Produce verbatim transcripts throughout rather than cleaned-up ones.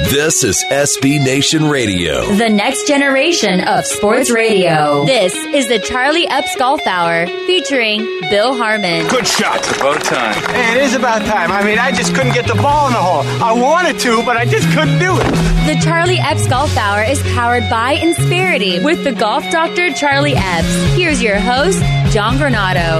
This is S B Nation Radio, the next generation of sports radio. This is the Charlie Epps Golf Hour featuring Bill Harmon. Good shot. It's about time. Hey, it is about time. I mean, I just couldn't get the ball in the hole. I wanted to, but I just couldn't do it. The Charlie Epps Golf Hour is powered by Insperity with the golf doctor Charlie Epps. Here's your host, John Granado.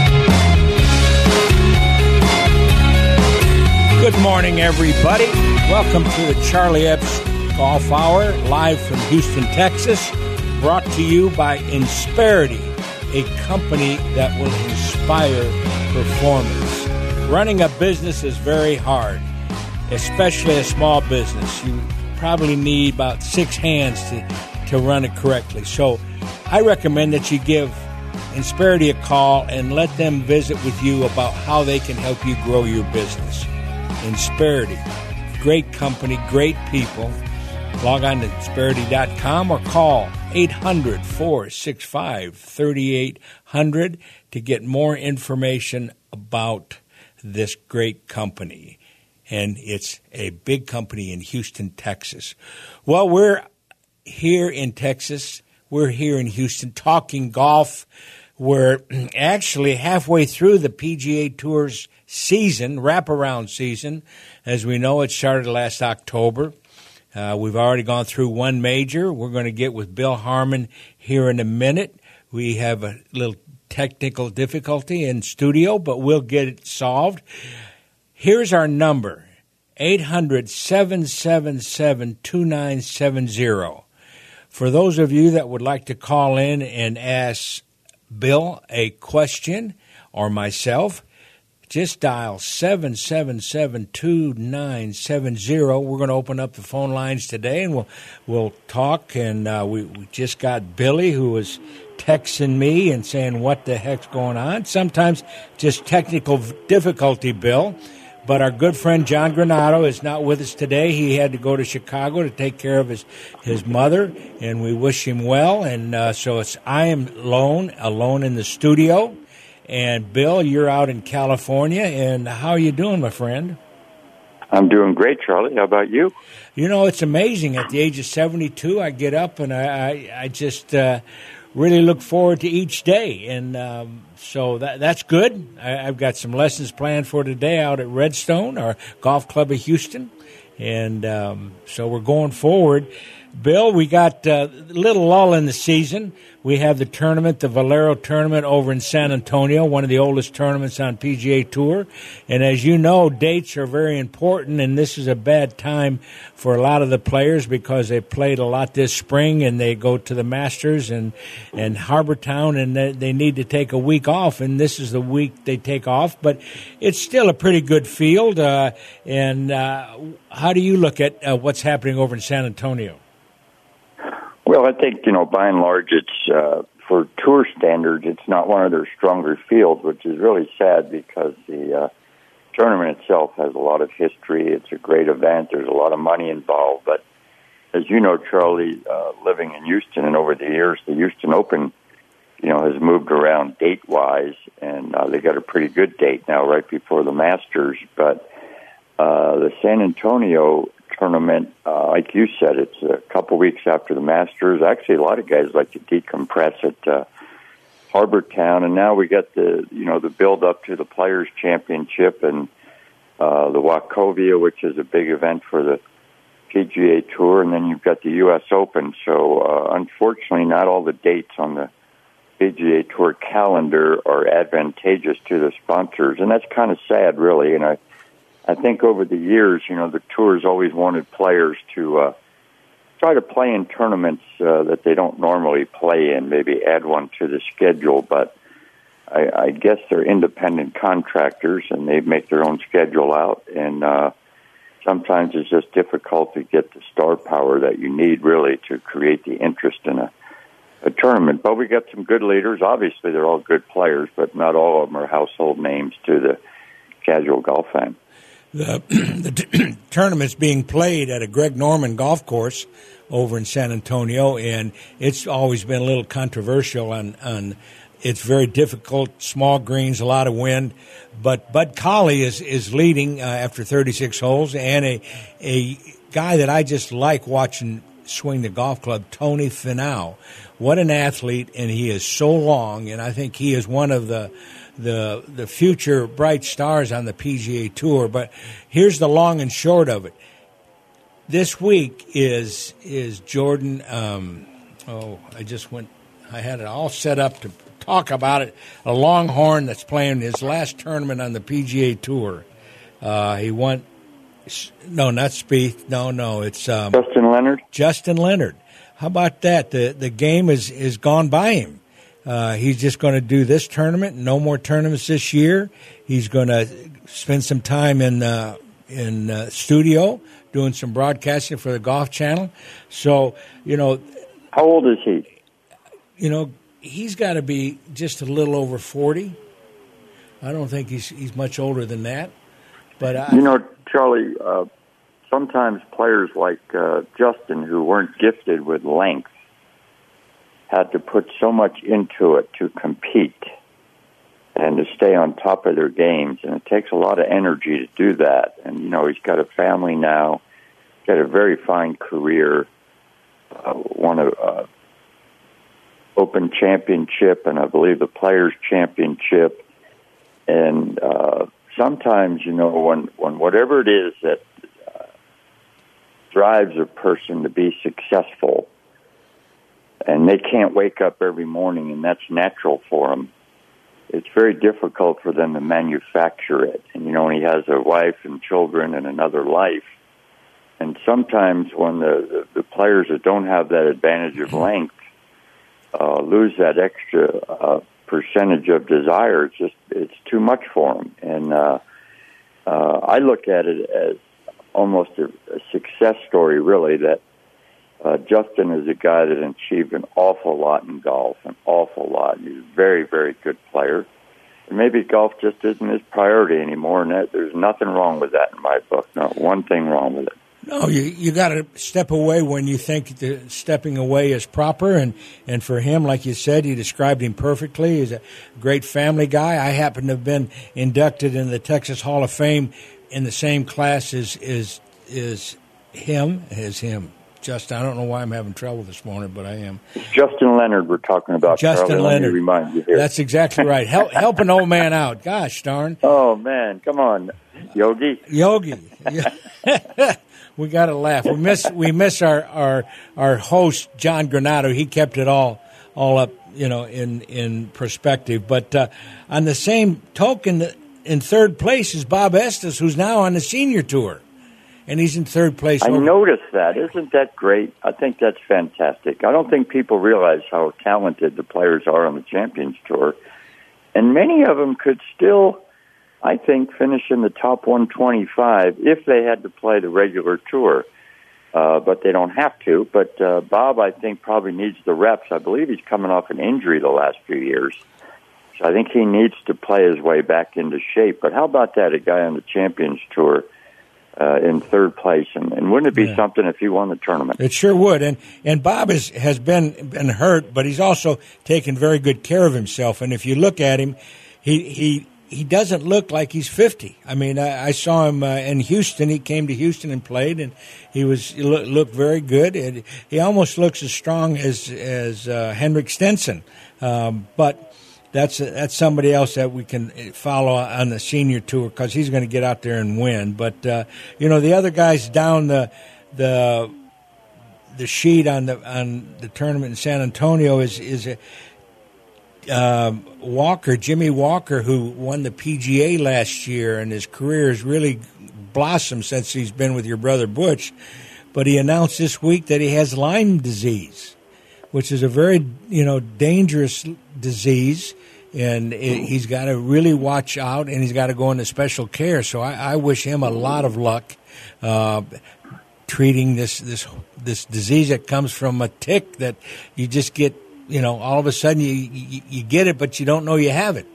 Good morning, everybody. Welcome to the Charlie Epps Golf Hour, live from Houston, Texas, brought to you by Insperity, a company that will inspire performance. Running a business is very hard, especially a small business. You probably need about six hands to, to run it correctly. So I recommend that you give Insperity a call and let them visit with you about how they can help you grow your business. Insperity, great company, great people. Log on to insperity dot com or call eight hundred, four six five, three eight zero zero to get more information about this great company. And it's a big company in Houston, Texas. Well, we're here in Texas. We're here in Houston talking golf. We're actually halfway through the P G A Tour's season, wraparound season. As we know, it started last October. Uh, we've already gone through one major. We're going to get with Bill Harmon here in a minute. We have a little technical difficulty in studio, but we'll get it solved. Here's our number, eight hundred, seven seven seven, two nine seven zero. For those of you that would like to call in and ask Bill a question or myself, just dial seven seven seven, two nine seven zero. We're going to open up the phone lines today, and we'll we'll talk. And uh, we, we just got Billy, who was texting me and saying, what the heck's going on? Sometimes just technical difficulty, Bill. But our good friend John Granado is not with us today. He had to go to Chicago to take care of his, his mother, and we wish him well. And uh, so it's I am alone, alone in the studio. And, Bill, you're out in California, and how are you doing, my friend? I'm doing great, Charlie. How about you? You know, it's amazing. At the age of seventy-two, I get up, and I, I, I just uh, really look forward to each day. And um, so that, that's good. I, I've got some lessons planned for today out at Redstone, our golf club of Houston. And um, so we're going forward. Bill, we got uh, a little lull in the season. We have the tournament, the Valero tournament over in San Antonio, one of the oldest tournaments on P G A Tour. And as you know, dates are very important, and this is a bad time for a lot of the players because they played a lot this spring, and they go to the Masters and, and Harbor Town, and they, they need to take a week off, and this is the week they take off. But it's still a pretty good field. Uh, and uh, how do you look at uh, what's happening over in San Antonio? Well, I think, you know, by and large, it's, uh, for tour standards, it's not one of their stronger fields, which is really sad because the uh, tournament itself has a lot of history. It's a great event. There's a lot of money involved. But as you know, Charlie, uh, living in Houston and over the years, the Houston Open, you know, has moved around date-wise, and uh, they got a pretty good date now right before the Masters. But uh, the San Antonio tournament, uh, like you said, it's a couple weeks after the Masters. Actually, a lot of guys like to decompress at uh, Harbor Town, and now we got the you know the build up to the Players Championship and uh, the Wachovia, which is a big event for the P G A Tour, and then you've got the U S Open. So, uh, unfortunately, not all the dates on the P G A Tour calendar are advantageous to the sponsors, and that's kind of sad, really. And I. I think over the years, you know, the tour's always wanted players to uh, try to play in tournaments uh, that they don't normally play in, maybe add one to the schedule. But I, I guess they're independent contractors, and they make their own schedule out. And uh, sometimes it's just difficult to get the star power that you need, really, to create the interest in a, a tournament. But we got some good leaders. Obviously, they're all good players, but not all of them are household names to the casual golf fan. The, the t- tournament's being played at a Greg Norman golf course over in San Antonio, and it's always been a little controversial on, on it's very difficult, small greens, a lot of wind. But Bud Colley is, is leading uh, after thirty-six holes, and a, a guy that I just like watching swing the golf club, Tony Finau. What an athlete, and he is so long, and I think he is one of the the the future bright stars on the P G A Tour. But here's the long and short of it. This week is is Jordan. Um, oh, I just went. I had it all set up to talk about it. A Longhorn that's playing his last tournament on the P G A Tour. Uh, he won. No, not Spieth. No, no, it's um, Justin Leonard. Justin Leonard. How about that? The the game is is gone by him. Uh, he's just going to do this tournament. No more tournaments this year. He's going to spend some time in uh, in uh, studio doing some broadcasting for the Golf Channel. So, you know, how old is he? You know, he's got to be just a little over forty. I don't think he's he's much older than that. But I, you know, Charlie, uh, sometimes players like uh, Justin, who weren't gifted with length, had to put so much into it to compete and to stay on top of their games. And it takes a lot of energy to do that. And, you know, he's got a family now, got a very fine career, uh, won a uh, Open Championship, and I believe the Players Championship. And uh, sometimes, you know, when, when whatever it is that uh, drives a person to be successful, and they can't wake up every morning, and that's natural for them, it's very difficult for them to manufacture it. And, you know, when he has a wife and children and another life, and sometimes when the, the, the players that don't have that advantage of length uh, lose that extra uh, percentage of desire, it's just, it's too much for them. And uh, uh, I look at it as almost a, a success story, really, that Uh, Justin is a guy that achieved an awful lot in golf, an awful lot. He's a very, very good player. And maybe golf just isn't his priority anymore, and that, there's nothing wrong with that in my book. Not one thing wrong with it. No, you you got to step away when you think the stepping away is proper. And, and for him, like you said, you described him perfectly. He's a great family guy. I happen to have been inducted in the Texas Hall of Fame in the same class as is is him as him. Justin, I don't know why I'm having trouble this morning, but I am. Justin Leonard we're talking about. Justin Charlie, Leonard. Let me remind you here. That's exactly right. Help, help an old man out. Gosh darn. Oh, man. Come on, Yogi. Yogi. We got to laugh. We miss we miss our, our our host, John Granado. He kept it all all up, you know, in, in perspective. But uh, on the same token, in third place is Bob Estes, who's now on the senior tour. And he's in third place. I over. noticed that. Isn't that great? I think that's fantastic. I don't think people realize how talented the players are on the Champions Tour. And many of them could still, I think, finish in the top one twenty-five if they had to play the regular tour. Uh, but they don't have to. But uh, Bob, I think, probably needs the reps. I believe he's coming off an injury the last few years. So I think he needs to play his way back into shape. But how about that, a guy on the Champions Tour Uh, in third place, and, and wouldn't it be yeah. something if he won the tournament? It sure would. And and Bob is, has been been hurt, but he's also taken very good care of himself. And if you look at him, he he, he doesn't look like he's fifty. I mean, I, I saw him uh, in Houston. He came to Houston and played, and he was he look, looked very good. And he almost looks as strong as as uh, Henrik Stenson, um, but. That's that's somebody else that we can follow on the senior tour because he's going to get out there and win. But uh, you know, the other guys down the the the sheet on the on the tournament in San Antonio is is a, uh, Walker, Jimmy Walker, who won the P G A last year, and his career has really blossomed since he's been with your brother Butch. But he announced this week that he has Lyme disease, which is a very, you know, dangerous disease, and it, he's got to really watch out, and he's got to go into special care. So I, I wish him a lot of luck uh, treating this, this this disease that comes from a tick that you just get, you know, all of a sudden you, you, you get it, but you don't know you have it.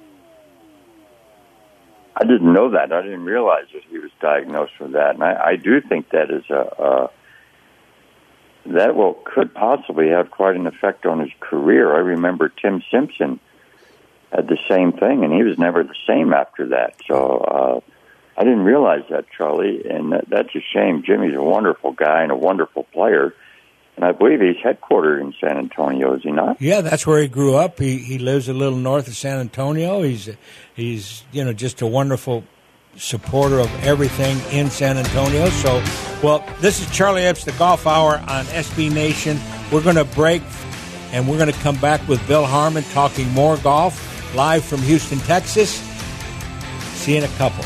I didn't know that. I didn't realize that he was diagnosed with that, and I, I do think that is a... a that will could possibly have quite an effect on his career. I remember Tim Simpson had the same thing, and he was never the same after that. So uh, I didn't realize that, Charlie, and that, that's a shame. Jimmy's a wonderful guy and a wonderful player, and I believe he's headquartered in San Antonio, is he not? Yeah, that's where he grew up. He he lives a little north of San Antonio. He's he's you know just a wonderful supporter of everything in San Antonio. So, well, this is Charlie Epps, the Golf Hour on S B Nation. We're going to break, and we're going to come back with Bill Harmon talking more golf live from Houston, Texas. See you in a couple.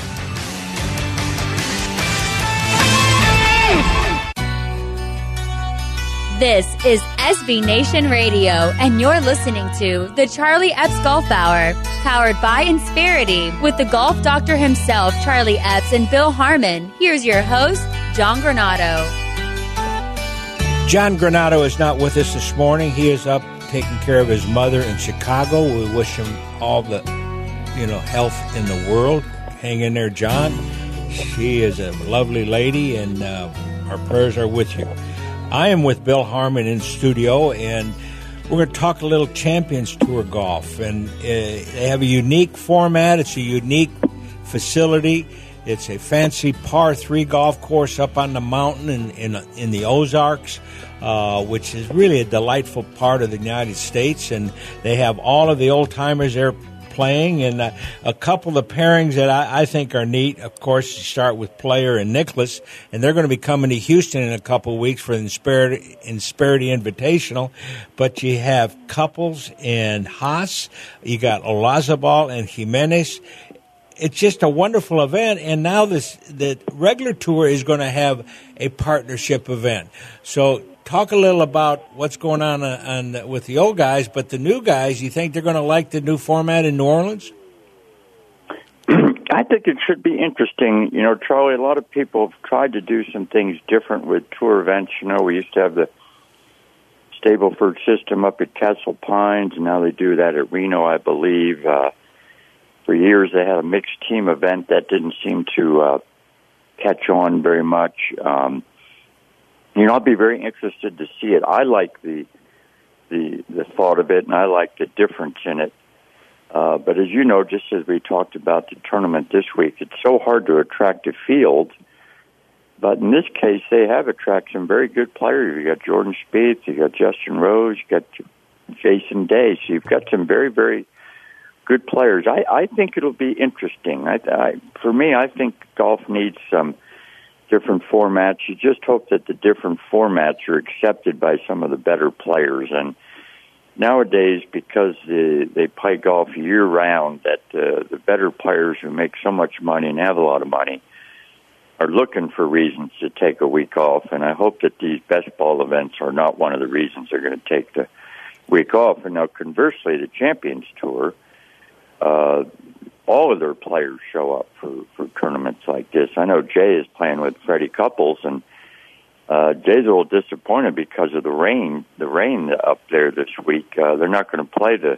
This is S B Nation Radio, and you're listening to the Charlie Epps Golf Hour, powered by Insperity, with the golf doctor himself, Charlie Epps, and Bill Harmon. Here's your host, John Granado. John Granado is not with us this morning. He is up taking care of his mother in Chicago. We wish him all the, you know, health in the world. Hang in there, John. She is a lovely lady, and uh, our prayers are with you. I am with Bill Harmon in studio, and we're going to talk a little Champions Tour golf. And uh, they have a unique format. It's a unique facility. It's a fancy par three golf course up on the mountain in in, in the Ozarks, uh, which is really a delightful part of the United States. And they have all of the old timers there playing, and uh, a couple of pairings that I, I think are neat. Of course, you start with Player and Nicklaus, and they're going to be coming to Houston in a couple of weeks for the Insperity, Insperity Invitational. But you have Couples and Haas. You got Olazabal and Jimenez. It's just a wonderful event, and now this the regular tour is going to have a partnership event. So talk a little about what's going on, on, on with the old guys, but the new guys, you think they're going to like the new format in New Orleans? I think it should be interesting. You know, Charlie, a lot of people have tried to do some things different with tour events. You know, we used to have the Stableford system up at Castle Pines, and now they do that at Reno, I believe. Uh, for years, they had a mixed team event that didn't seem to uh, catch on very much. Um You know, I'll be very interested to see it. I like the the the thought of it, and I like the difference in it. Uh, but as you know, just as we talked about the tournament this week, it's so hard to attract a field. But in this case, they have attracted some very good players. You got Jordan Spieth, you got Justin Rose, you got Jason Day. So you've got some very, very good players. I, I think it'll be interesting. I, I, for me, I think golf needs some different formats. You just hope that the different formats are accepted by some of the better players. And nowadays, because the, they play golf year-round, that uh, the better players who make so much money and have a lot of money are looking for reasons to take a week off. And I hope that these best ball events are not one of the reasons they're going to take the week off. And now, conversely, the Champions Tour, uh, all of their players show up for, for tournaments like this. I know Jay is playing with Freddie Couples, and uh, Jay's a little disappointed because of the rain. The rain up there this week. Uh, they're not going to play the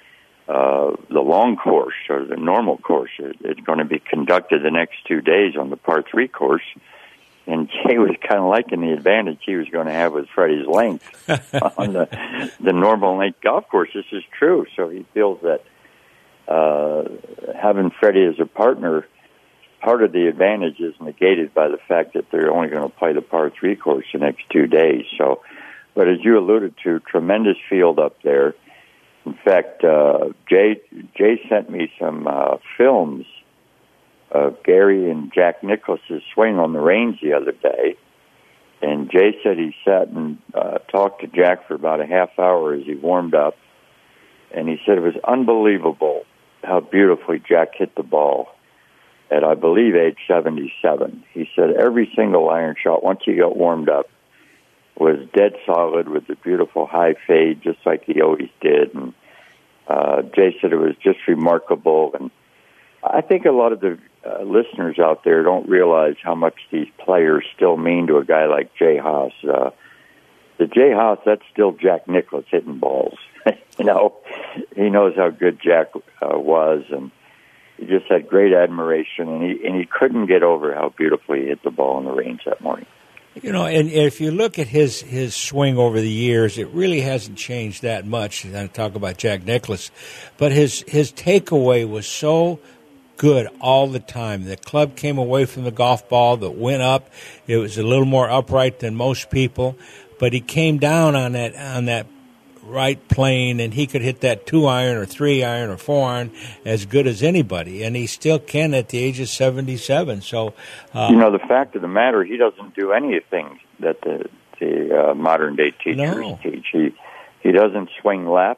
uh, the long course or the normal course. It, it's going to be conducted the next two days on the par three course. And Jay was kind of liking the advantage he was going to have with Freddie's length on the the normal length golf course. This is true. So he feels that Uh, having Freddie as a partner, part of the advantage is negated by the fact that they're only going to play the par three course the next two days. So, but as you alluded to, tremendous field up there. In fact, uh, Jay Jay sent me some uh, films of Gary and Jack Nicklaus's swing on the range the other day, and Jay said he sat and uh, talked to Jack for about a half hour as he warmed up, and he said it was unbelievable how beautifully Jack hit the ball at, I believe, age seventy-seven. He said every single iron shot, once he got warmed up, was dead solid with a beautiful high fade, just like he always did. And uh, Jay said it was just remarkable. And I think a lot of the uh, listeners out there don't realize how much these players still mean to a guy like Jay Haas. Uh, the Jay Haas, that's still Jack Nicklaus hitting balls. You know, he knows how good Jack uh, was, and he just had great admiration, and he and he couldn't get over how beautifully he hit the ball in the range that morning. You know, and if you look at his, his swing over the years, it really hasn't changed that much. I talk about Jack Nicklaus, but his his takeaway was so good all the time. The club came away from the golf ball that went up. It was a little more upright than most people, but he came down on that on that right plane, and he could hit that two iron or three iron or four iron as good as anybody, and he still can at the age of seventy-seven. So, uh, you know, the fact of the matter, he doesn't do anything that the the uh, modern day teachers no. teach. He he doesn't swing left.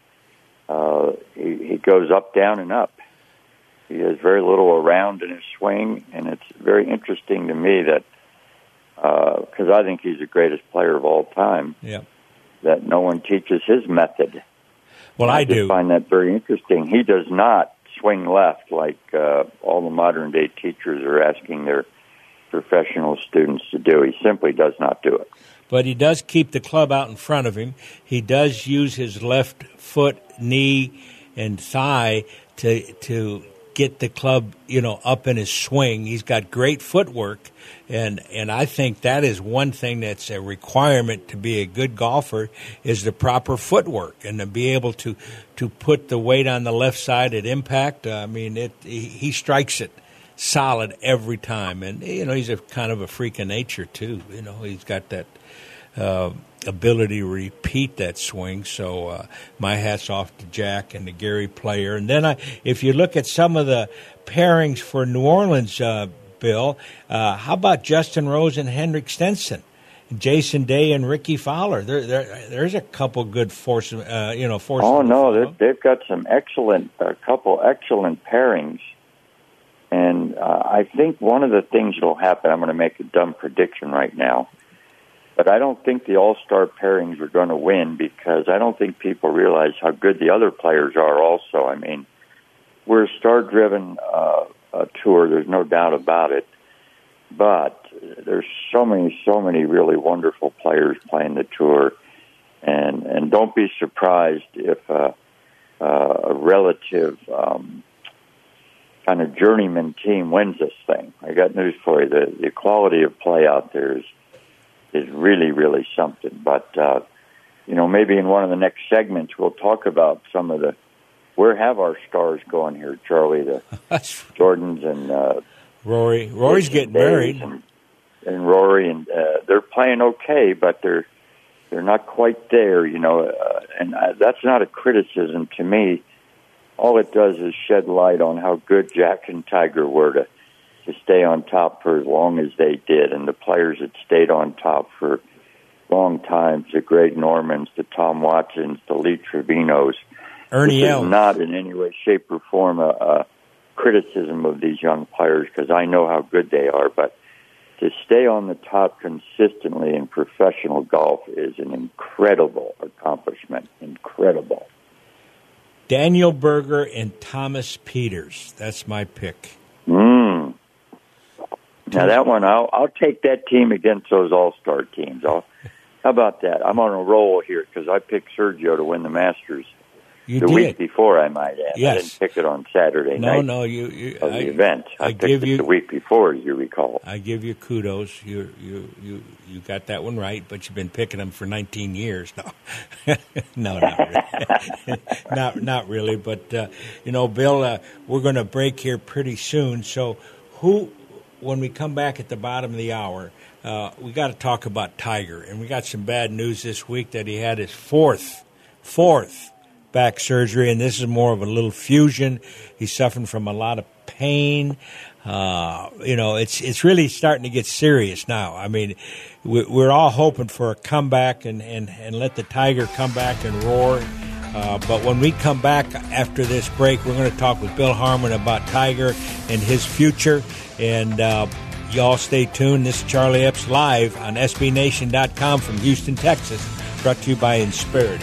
Uh, he, he goes up, down, and up. He has very little around in his swing, and it's very interesting to me that because uh, I think he's the greatest player of all time. Yeah. That no one teaches his method. Well, I, I do. I find that very interesting. He does not swing left like uh, all the modern day teachers are asking their professional students to do. He simply does not do it. But he does keep the club out in front of him. He does use his left foot, knee, and thigh to to get the club, you know, up in his swing. He's got great footwork, and and I think that is one thing that's a requirement to be a good golfer is the proper footwork and to be able to to put the weight on the left side at impact. Uh, I mean, it he, he strikes it solid every time, and you know he's a kind of a freak of nature too. You know, he's got that uh, ability to repeat that swing. So uh, my hat's off to Jack and the Gary Player. And then I, if you look at some of the pairings for New Orleans, uh, Bill, uh, how about Justin Rose and Henrik Stenson, Jason Day and Ricky Fowler? There, there, there's a couple good force, uh, you know, force. Oh no, they've, they've got some excellent, a couple excellent pairings. And uh, I think one of the things that will happen, I'm going to make a dumb prediction right now, but I don't think the all-star pairings are going to win because I don't think people realize how good the other players are also. I mean, we're a star-driven uh, uh, tour, there's no doubt about it, but there's so many, so many really wonderful players playing the tour, and, and don't be surprised if uh, uh, a relative um, kind of journeyman team wins this thing. I got news for you. The, the quality of play out there is is really, really something. But, uh, you know, maybe in one of the next segments we'll talk about some of the, where have our stars going here, Charlie? The Jordans and uh, Rory. Rory's getting married. And, and Rory, and uh, they're playing okay, but they're they're not quite there, you know. Uh, and uh, that's not a criticism to me. All it does is shed light on how good Jack and Tiger were to to stay on top for as long as they did, and the players that stayed on top for long times, the Greg Normans, the Tom Watsons, the Lee Trevinos. Ernie This Els. is not in any way, shape, or form a, a criticism of these young players because I know how good they are, but to stay on the top consistently in professional golf is an incredible accomplishment. Incredible. Daniel Berger and Thomas Peters. That's my pick. Mm. Now that one, I'll I'll take that team against those all-star teams. I'll, how about that? I'm on a roll here because I picked Sergio to win the Masters You the did. week before. I might add. Yes. I didn't pick it on Saturday No, night no, you. you of I, the event. I, I picked give it you the week before, as you recall. I give you kudos. You you you you got that one right, but you've been picking them for nineteen years now. no, not really. not not really. But uh, you know, Bill, uh, we're going to break here pretty soon. So, who, when we come back at the bottom of the hour, uh, we got to talk about Tiger, and we got some bad news this week that he had his fourth fourth back surgery, and this is more of a little fusion. He's suffering from a lot of pain. Uh, you know, it's it's really starting to get serious now. I mean, we're all hoping for a comeback and, and, and let the Tiger come back and roar. Uh, but when we come back after this break, we're going to talk with Bill Harmon about Tiger and his future. And uh, y'all stay tuned. This is Charlie Epps live on S B Nation dot com from Houston, Texas, brought to you by Insperity.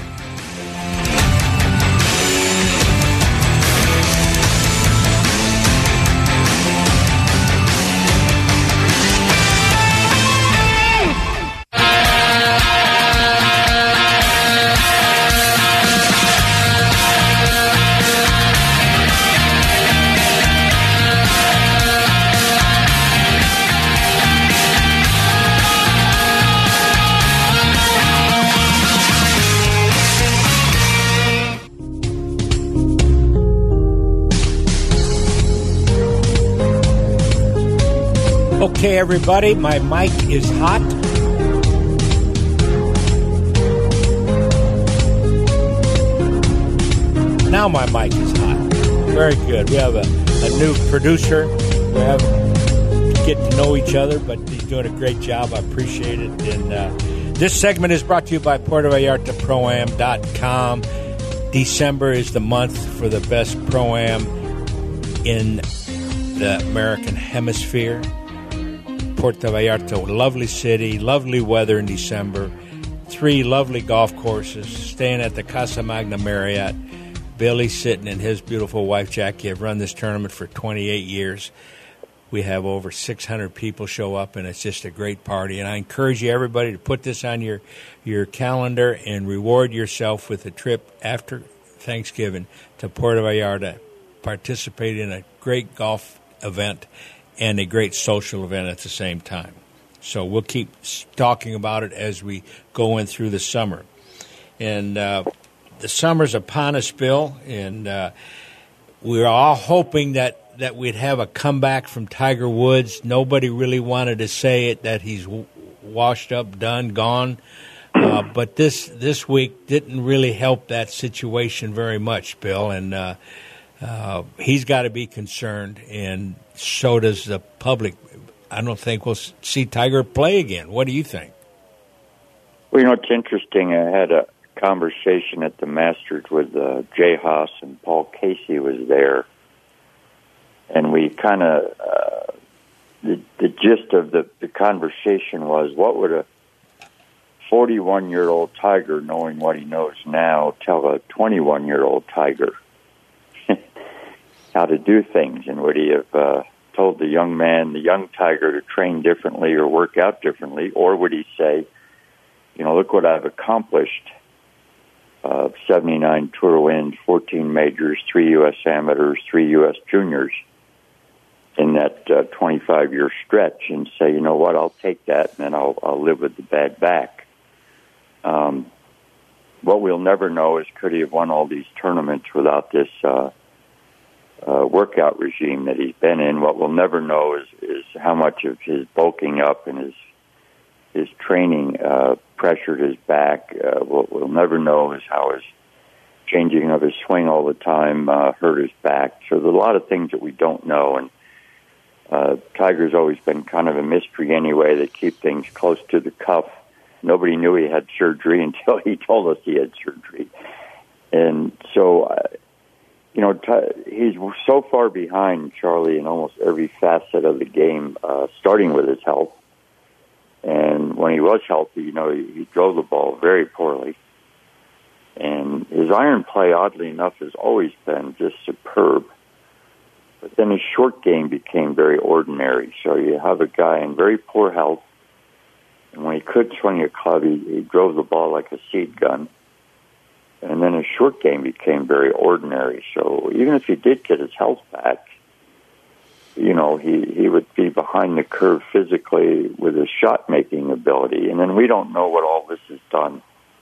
Okay, everybody, my mic is hot. Now my mic is hot. Very good. We have a, a new producer. We have to get to know each other, but he's doing a great job. I appreciate it. And uh, this segment is brought to you by Puerto Vallarta Pro Am dot com. December is the month for the best Pro-Am in the American hemisphere. Puerto Vallarta, lovely city, lovely weather in December. Three lovely golf courses, staying at the Casa Magna Marriott. Billy Sitton and his beautiful wife, Jackie, have run this tournament for twenty-eight years. We have over six hundred people show up, and it's just a great party. And I encourage you, everybody, to put this on your, your calendar and reward yourself with a trip after Thanksgiving to Puerto Vallarta. Participate in a great golf event and a great social event at the same time. So we'll keep talking about it as we go in through the summer. And uh, the summer's upon us, Bill, and uh, we're all hoping that, that we'd have a comeback from Tiger Woods. Nobody really wanted to say it, that he's w- washed up, done, gone. Uh, but this this week didn't really help that situation very much, Bill, and uh, uh, he's got to be concerned, and so does the public. I don't think we'll see Tiger play again. What do you think? Well, you know, it's interesting. I had a conversation at the Masters with uh, Jay Haas, and Paul Casey was there, and we kind of uh, the, the gist of the, the conversation was, what would a forty-one-year-old Tiger, knowing what he knows now, tell a twenty-one-year-old Tiger how to do things? And would he have uh, told the young man, the young Tiger, to train differently or work out differently? Or would he say, you know, look what I've accomplished. Uh, seventy-nine tour wins, fourteen majors, three U S amateurs, three U S juniors in that uh, twenty-five-year stretch, and say, you know what, I'll take that, and then I'll, I'll live with the bad back. Um, what we'll never know is, could he have won all these tournaments without this uh, uh, workout regime that he's been in? What we'll never know is, is how much of his bulking up and his his training uh, pressured his back. Uh, what we'll never know is how his changing of his swing all the time uh, hurt his back. So there's a lot of things that we don't know, and uh, Tiger's always been kind of a mystery anyway. They keep things close to the cuff. Nobody knew he had surgery until he told us he had surgery. And so, uh, you know, t- he's so far behind Charlie in almost every facet of the game, uh, starting with his health. And when he was healthy, you know, he, he drove the ball very poorly. And his iron play, oddly enough, has always been just superb. But then his short game became very ordinary. So you have a guy in very poor health, and when he could swing a club, he, he drove the ball like a seed gun. And then his short game became very ordinary. So even if he did get his health back, you know, he, he would be behind the curve physically with his shot-making ability. And then we don't know what all this has done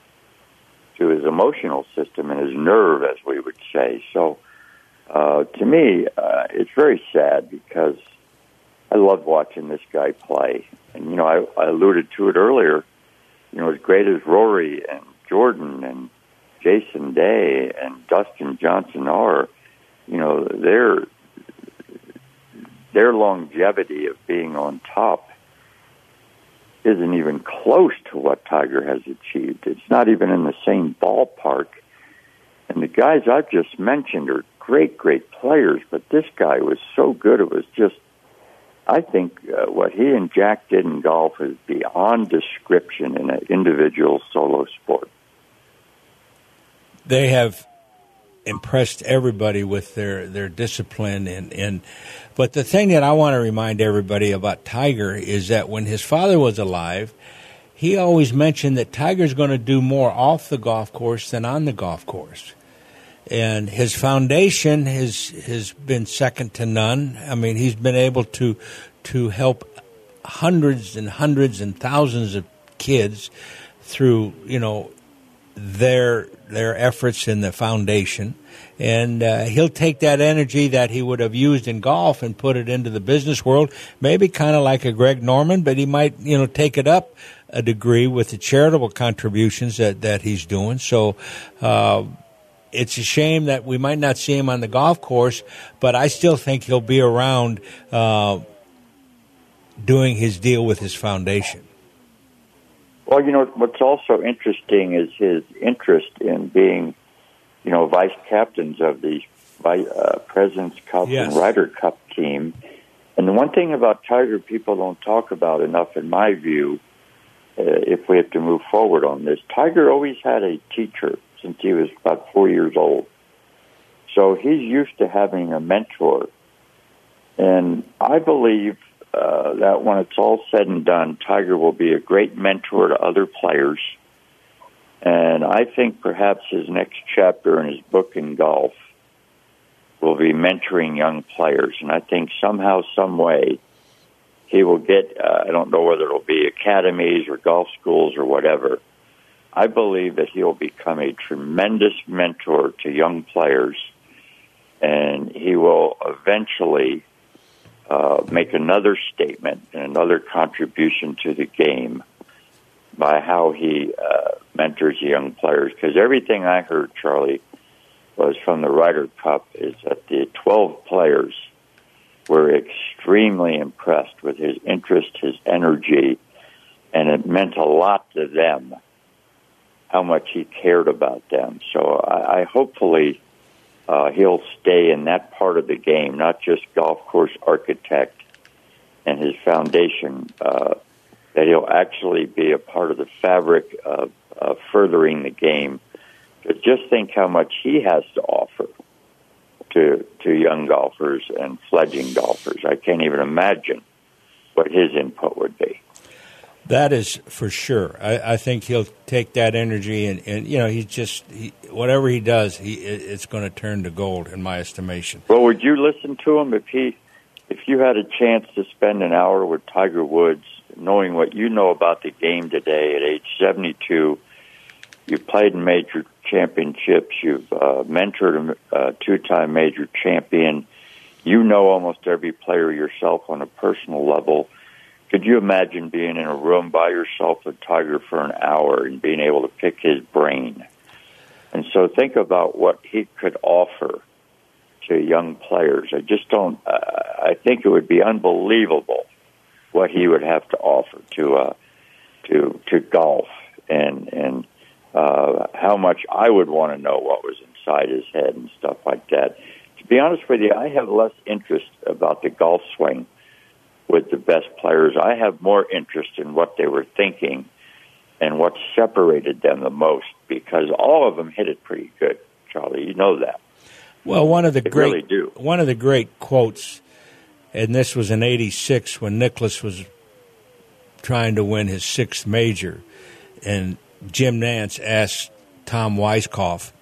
to his emotional system and his nerve, as we would say. So uh, to me, uh, it's very sad, because I love watching this guy play. And, you know, I, I alluded to it earlier. You know, as great as Rory and Jordan and Jason Day and Dustin Johnson are, you know, their their longevity of being on top isn't even close to what Tiger has achieved. It's not even in the same ballpark. And the guys I've just mentioned are great, great players, but this guy was so good, it was just, I think uh, what he and Jack did in golf is beyond description in an individual solo sport. They have impressed everybody with their, their discipline. And, and but the thing that I want to remind everybody about Tiger is that when his father was alive, he always mentioned that Tiger's going to do more off the golf course than on the golf course. And his foundation has has been second to none. I mean, he's been able to to help hundreds and hundreds and thousands of kids through, you know, their their efforts in the foundation, and uh, he'll take that energy that he would have used in golf and put it into the business world, maybe kind of like a Greg Norman, but he might, you know, take it up a degree with the charitable contributions that, that he's doing. So uh, it's a shame that we might not see him on the golf course, but I still think he'll be around uh, doing his deal with his foundation. Well, you know, what's also interesting is his interest in being, you know, vice captains of the uh, President's Cup yes. and Ryder Cup team. And the one thing about Tiger people don't talk about enough, in my view, uh, if we have to move forward on this, Tiger always had a teacher since he was about four years old. So he's used to having a mentor. And I believe Uh, that when it's all said and done, Tiger will be a great mentor to other players. And I think perhaps his next chapter in his book in golf will be mentoring young players. And I think somehow, some way, he will get, uh, I don't know whether it'll be academies or golf schools or whatever. I believe that he'll become a tremendous mentor to young players. And he will eventually Uh, make another statement and another contribution to the game by how he uh, mentors young players. Because everything I heard, Charlie, was from the Ryder Cup is that the twelve players were extremely impressed with his interest, his energy, and it meant a lot to them how much he cared about them. So I, I hopefully... Uh, he'll stay in that part of the game, not just golf course architect and his foundation, uh, that he'll actually be a part of the fabric of, of furthering the game. But just think how much he has to offer to to young golfers and fledgling golfers. I can't even imagine what his input would be. That is for sure. I, I think he'll take that energy and, and you know, he just, he, whatever he does, he it's going to turn to gold in my estimation. Well, would you listen to him if he, if you had a chance to spend an hour with Tiger Woods, knowing what you know about the game today at age seventy-two, you've played in major championships, you've uh, mentored a uh, two-time major champion, you know almost every player yourself on a personal level. Could you imagine being in a room by yourself with Tiger for an hour and being able to pick his brain? And so think about what he could offer to young players. I just don't, uh, I think it would be unbelievable what he would have to offer to uh, to to golf, and, and uh, how much I would want to know what was inside his head and stuff like that. To be honest with you, I have less interest about the golf swing with the best players. I have more interest in what they were thinking and what separated them the most, because all of them hit it pretty good, Charlie. You know that. Well, one of the they great really do. one of the great quotes, and this was in eighty-six when Nicklaus was trying to win his sixth major, and Jim Nantz asked Tom Weiskopf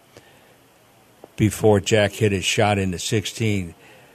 before Jack hit his shot into sixteen,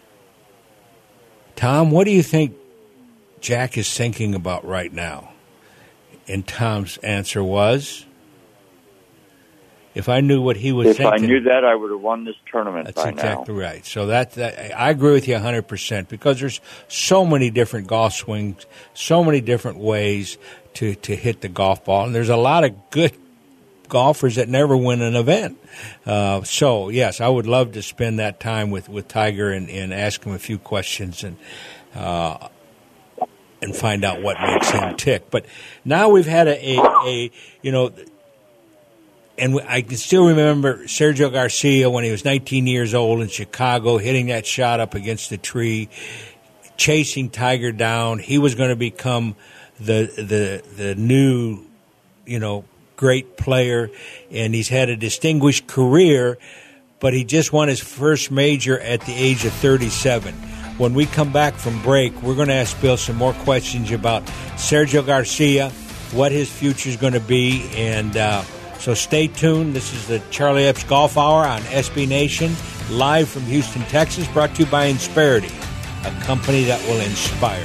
Tom, what do you think Jack is thinking about right now? And Tom's answer was, if I knew what he was if thinking... If I knew that, I would have won this tournament That's by exactly now. right. So that, that I agree with you one hundred percent, because there's so many different golf swings, so many different ways to, to hit the golf ball, and there's a lot of good golfers that never win an event. Uh, so, yes, I would love to spend that time with, with Tiger and, and ask him a few questions and uh, and find out what makes him tick. But now we've had a, a, a you know, and I can still remember Sergio Garcia when he was nineteen years old in Chicago, hitting that shot up against the tree, chasing Tiger down. He was going to become the the the new, you know, great player, and he's had a distinguished career, but he just won his first major at the age of thirty-seven. When we come back from break, we're going to ask Bill some more questions about Sergio Garcia, what his future is going to be, and uh, so stay tuned. This is the Charlie Epps Golf Hour on S B Nation, live from Houston, Texas, brought to you by Insperity, a company that will inspire.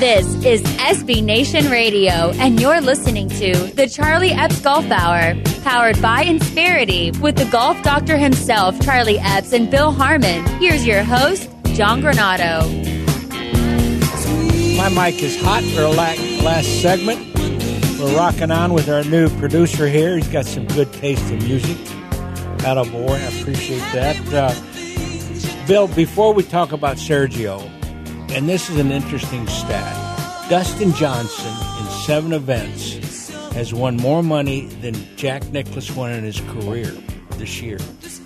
This is S B Nation Radio, and you're listening to the Charlie Epps Golf Hour, powered by Insperity, with the golf doctor himself, Charlie Epps, and Bill Harmon. Here's your host, John Granato. My mic is hot for a last segment. We're rocking on with our new producer here. He's got some good taste in music. Attaboy, I appreciate that. Uh, Bill, before we talk about Sergio, and this is an interesting stat, Dustin Johnson in seven events has won more money than Jack Nicklaus won in his career this year.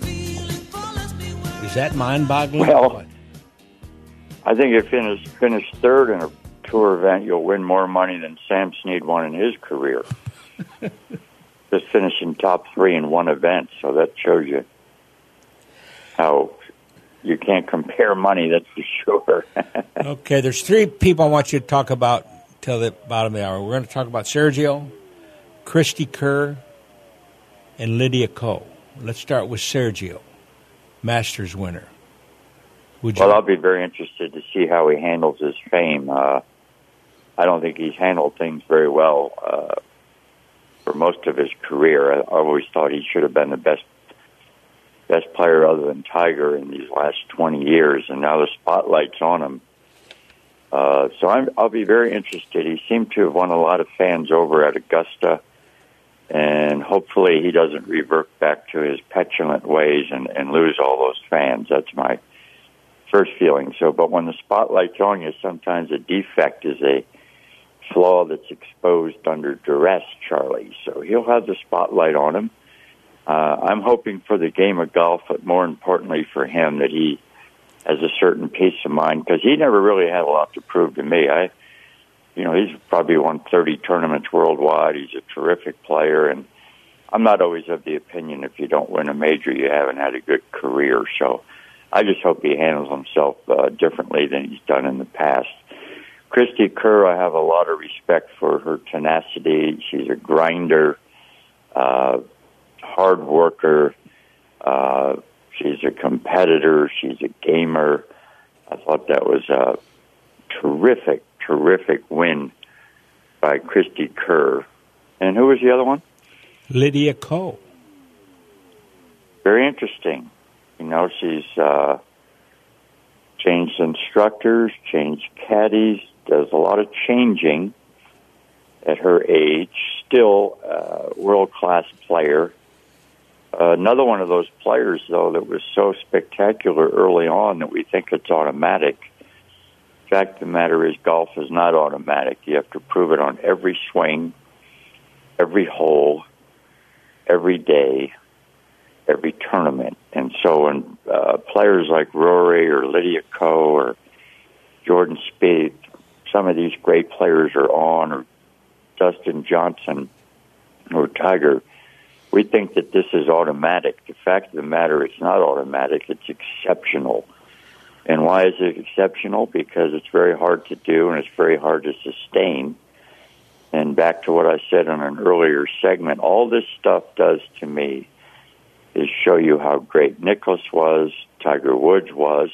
Is that mind-boggling? Well, I think if you finish, finish third in a tour event, you'll win more money than Sam Snead won in his career. Just finishing top three in one event, so that shows you how you can't compare money, that's for sure. Okay, there's three people I want you to talk about till the bottom of the hour. We're going to talk about Sergio, Christy Kerr, and Lydia Ko. Let's start with Sergio, Masters winner. Would you? Well, I'll be very interested to see how he handles his fame. Uh, I don't think he's handled things very well uh, for most of his career. I always thought he should have been the best best player other than Tiger in these last twenty years, and now the spotlight's on him. Uh, so I'm, I'll be very interested. He seemed to have won a lot of fans over at Augusta, and hopefully he doesn't revert back to his petulant ways and, and lose all those fans. That's my first feeling. So, but when the spotlight's on you, sometimes a defect is a flaw that's exposed under duress, Charlie. So he'll have the spotlight on him. Uh, I'm hoping for the game of golf, but more importantly for him, that he has a certain peace of mind, because he never really had a lot to prove to me. I, you know, he's probably won thirty tournaments worldwide. He's a terrific player, and I'm not always of the opinion if you don't win a major, you haven't had a good career. So I just hope he handles himself uh, differently than he's done in the past. Christy Kerr, I have a lot of respect for her tenacity. She's a grinder, uh, hard worker. Uh, she's a competitor. She's a gamer. I thought that was a terrific, terrific win by Christy Kerr. And who was the other one? Lydia Ko. Very interesting. You know, she's uh, changed instructors, changed caddies, does a lot of changing at her age. Still a world-class player. Uh, another one of those players, though, that was so spectacular early on that we think it's automatic. The fact of the matter is golf is not automatic. You have to prove it on every swing, every hole, every day, every tournament. And so when uh, players like Rory or Lydia Ko or Jordan Spieth, some of these great players are on, or Dustin Johnson or Tiger, we think that this is automatic. The fact of the matter, it's not automatic. It's exceptional. And why is it exceptional? Because it's very hard to do and it's very hard to sustain. And back to what I said on an earlier segment, all this stuff does to me is show you how great Nicklaus was, Tiger Woods was,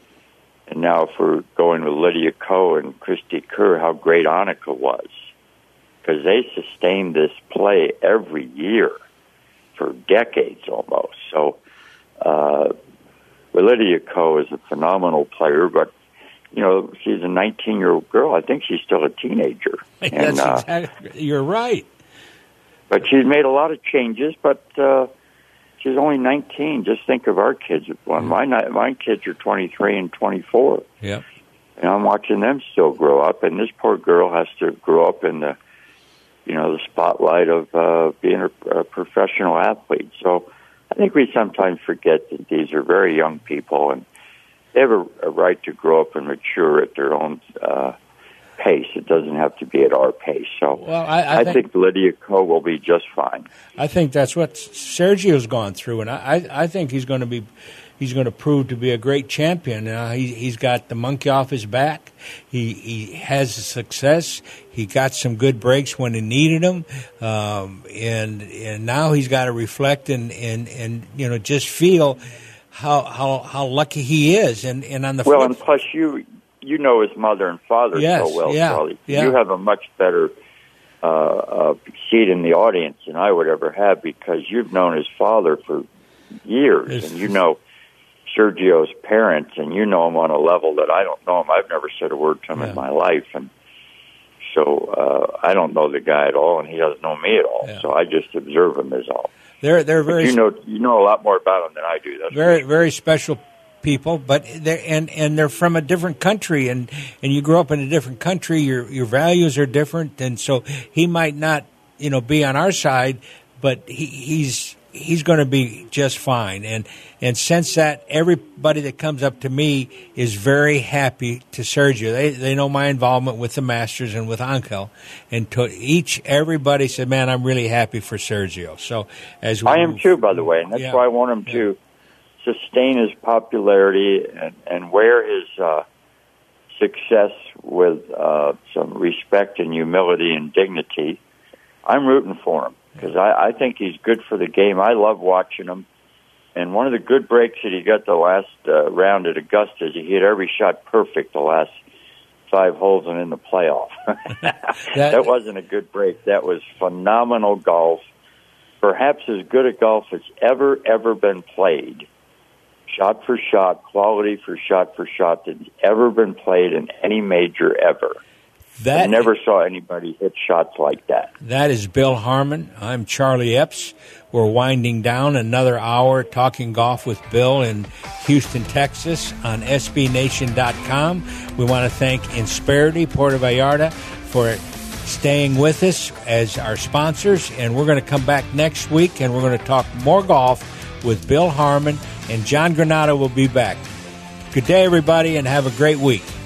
and now if we're going with Lydia Ko and Christy Kerr, how great Annika was. Because they sustained this play every year for decades almost. So uh, Lydia Ko is a phenomenal player, but, you know, she's a nineteen-year-old girl. I think she's still a teenager. That's and, uh, exactly, you're right. But she's made a lot of changes, but uh, she's only nineteen. Just think of our kids. Well, my my kids are twenty-three and twenty-four. Yeah. And I'm watching them still grow up, and this poor girl has to grow up in the, you know, the spotlight of uh, being a, a professional athlete. So I think we sometimes forget that these are very young people, and they have a, a right to grow up and mature at their own uh, pace. It doesn't have to be at our pace. So well, I, I, I think, think Lydia Ko will be just fine. I think that's what Sergio's gone through, and I, I think he's going to be he's going to prove to be a great champion. Uh, he, he's got the monkey off his back. He he has success. He got some good breaks when he needed them, um, and and now he's got to reflect and, and, and you know just feel how how how lucky he is. And, and on the well, flip, and plus you you know his mother and father yes, so well, yeah, Charlie. Yeah. You have a much better uh, uh, seat in the audience than I would ever have because you've known his father for years, It's, and you know Sergio's parents, and you know him on a level that I don't know him. I've never said a word to him yeah. in my life, and so uh, I don't know the guy at all, and he doesn't know me at all. Yeah. So I just observe him as all. They're they're very but you know you know a lot more about him than I do. That's very very special people, but they're and, and they're from a different country, and, and you grow up in a different country. Your your values are different, and so he might not you know be on our side, but he, he's he's going to be just fine. And and since that, everybody that comes up to me is very happy to Sergio. They they know my involvement with the Masters and with Angel, and to each everybody said, "Man, I'm really happy for Sergio." So as we I am move, too, by the way, and that's yeah. why I want him yeah. to sustain his popularity and, and wear his uh, success with uh, some respect and humility and dignity. I'm rooting for him because I, I think he's good for the game. I love watching him. And one of the good breaks that he got the last uh, round at Augusta is he hit every shot perfect the last five holes and in the playoff. that, that wasn't a good break. That was phenomenal golf. Perhaps as good a golf as ever, ever been played. Shot for shot, quality for shot for shot that's ever been played in any major ever. That, I never saw anybody hit shots like that. That is Bill Harmon. I'm Charlie Epps. We're winding down another hour talking golf with Bill in Houston, Texas on S B Nation dot com. We want to thank Insperity, Puerto Vallarta, for staying with us as our sponsors. And we're going to come back next week, and we're going to talk more golf with Bill Harmon, and John Granado will be back. Good day, everybody, and have a great week.